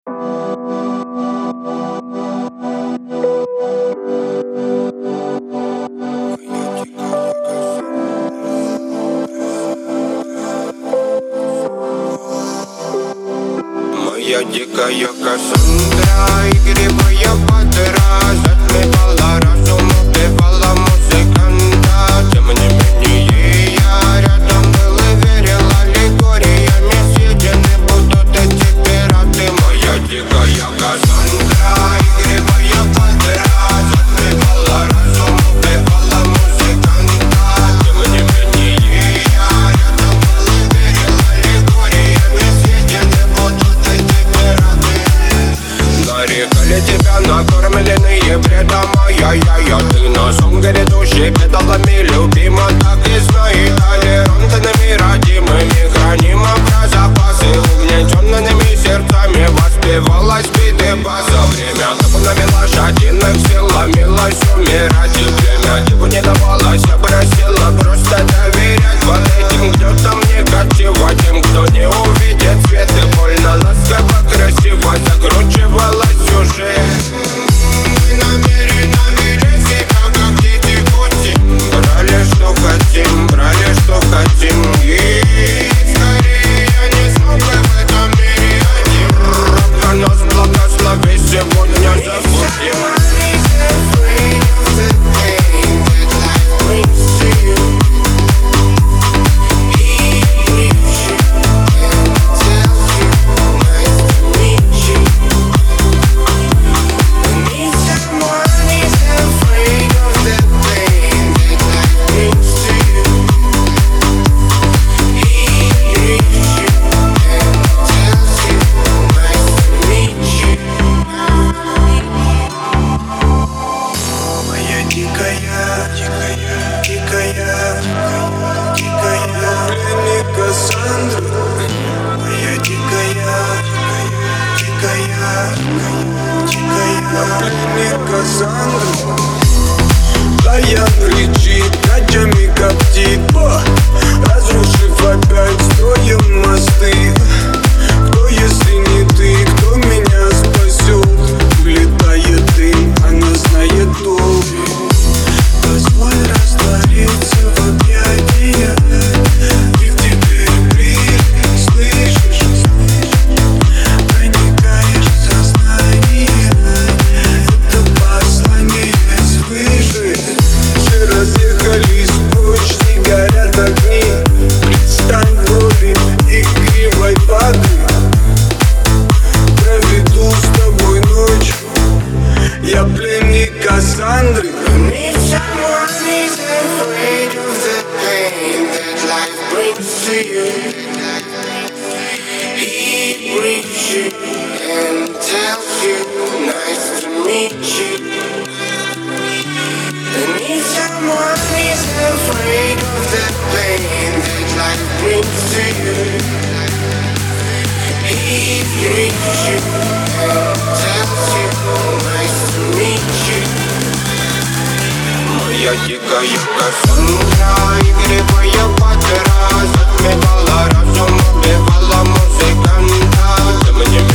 Моя дикая Кассандра, игривая подра, затмевала разум, убивала музыканта. Тем не менее я рядом был и верил аллегориями. Съедены будут эти пираты. Моя дикая Кассандра, игривая подра, затмевала разум, убивала музыканта. Тем не менее я рядом был и верил аллегориями. Съедены будут эти пираты. Нарекали тебя накормленные бредом, ай-яй-яй. Ты носом грядущий педалами любима, так и знай. Толерантными родимыми храним про запасы. Угнетенными сердцами воспевалась биты база. Время табунами лошадиных сил ломилась умирать. И время типу не давалось, я просила просто доверять. Вот этим, кто там негатива, тем, кто не увидит свет. И больно ласково, красиво закручивалась сюжет. Мы намеренно вели себя, как дети пути. Брали, что хотим, брали, что хотим. И скорее я не смог бы в этом мире один. Ровно нас благослови, сегодня забудем. Кассандра, Даян кричит, ночами коптит, разрушив опять строим мосты. Кто, если не ты, кто меня спасет? Улетает дым, она знает толк. Позволь раствориться в объятиях. Ты теперь ближе, слышишь? Проникаешь в сознание. Это послание свыше. Все разъехались прочь, не горят огни. Предстань в роли игривой воды. Проведу с тобой ночь. Я пленник Кассандры. Someone is afraid of the pain that life brings to you. He brings you and tells you, nice to meet you. And if someone is afraid of the pain that life brings to you, he brings you and tells you, nice to meet you. Моя дикая Кассандра, игривая подра, затмевала разум, убивала музыканта. Тем не